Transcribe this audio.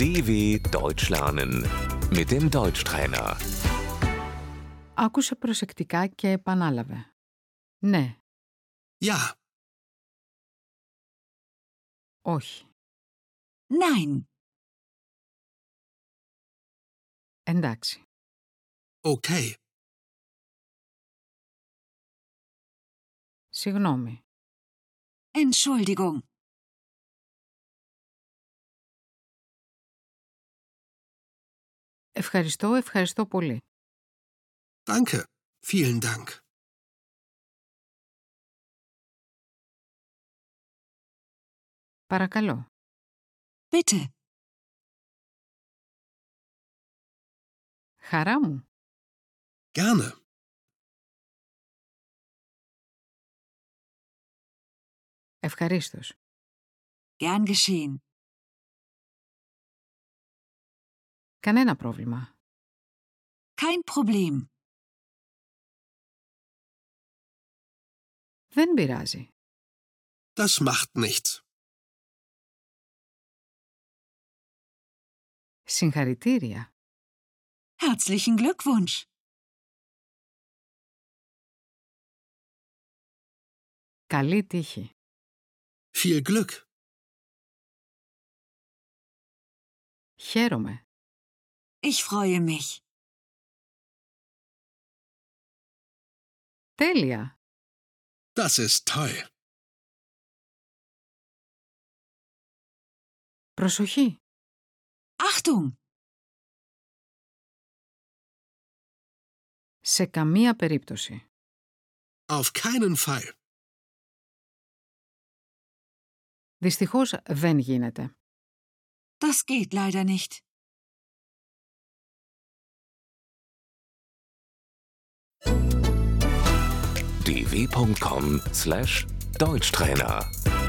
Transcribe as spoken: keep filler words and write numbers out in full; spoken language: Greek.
D W Deutsch lernen mit dem Deutschtrainer. Άκουσε προσεκτικά και επανάλαβε. Ναι, Ja, όχι, Nein, εντάξει, okay, συγγνώμη, Entschuldigung, ευχαριστώ, ευχαριστώ πολύ. danke, vielen Dank. Παρακαλώ, bitte, χαρά μου, Gerne, ευχαρίστως, gern geschehen, κανένα πρόβλημα. kein Problem, Δεν πειράζει. das macht nichts. Συγχαρητήρια. herzlichen Glückwunsch, Καλή τύχη. Viel Glück. Χαίρομαι. ich freue mich, Τέλεια. Das ist toll. Προσοχή. Achtung, Σε καμία περίπτωση. Auf keinen Fall. Δυστυχώς δεν γίνεται. das geht leider nicht. d w punkt com slash Deutschtrainer